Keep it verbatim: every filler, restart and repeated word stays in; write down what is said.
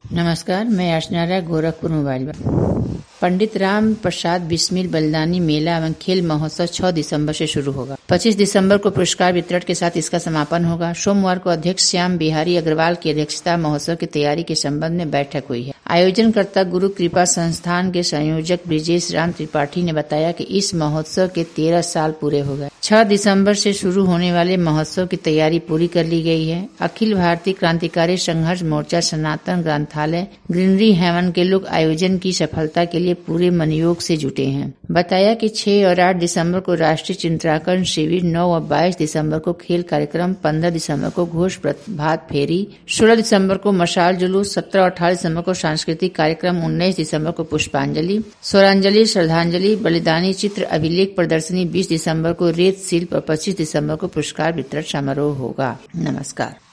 नमस्कार, मैं अर्चना राय, गोरखपुर मोबाइल। पंडित राम प्रसाद बिस्मिल बलिदानी मेला एवं खेल महोत्सव छह दिसंबर से शुरू होगा। पच्चीस दिसंबर को पुरस्कार वितरण के साथ इसका समापन होगा। सोमवार को अध्यक्ष श्याम बिहारी अग्रवाल की अध्यक्षता महोत्सव की तैयारी के संबंध में बैठक हुई है। आयोजनकर्ता गुरु कृपा संस्थान के संयोजक ब्रिजेश राम त्रिपाठी ने बताया कि इस महोत्सव के तेरह साल पूरे हो गए। छह दिसंबर से शुरू होने वाले महोत्सव की तैयारी पूरी कर ली गई है। अखिल भारतीय क्रांतिकारी संघर्ष मोर्चा सनातन ग्रंथालय ग्रीनरी हेवन के लोग आयोजन की सफलता के लिए पूरे मनयोग से जुटे हैं। बताया कि छह और आठ दिसंबर को राष्ट्रीय चित्रांकन शिविर, नौ और बाईस दिसंबर को खेल कार्यक्रम, पंद्रह दिसंबर को घोष प्रभात फेरी, सोलह दिसंबर को मशाल जुलूस, सत्रह और अठारह दिसंबर को सांस्कृतिक कार्यक्रम, उन्नीस दिसंबर को पुष्पांजलि, स्वरांजलि, श्रद्धांजलि, बलिदानी चित्र अभिलेख प्रदर्शनी, बीस दिसंबर को रेत शिल्प और पच्चीस दिसंबर को पुरस्कार वितरण समारोह होगा। नमस्कार।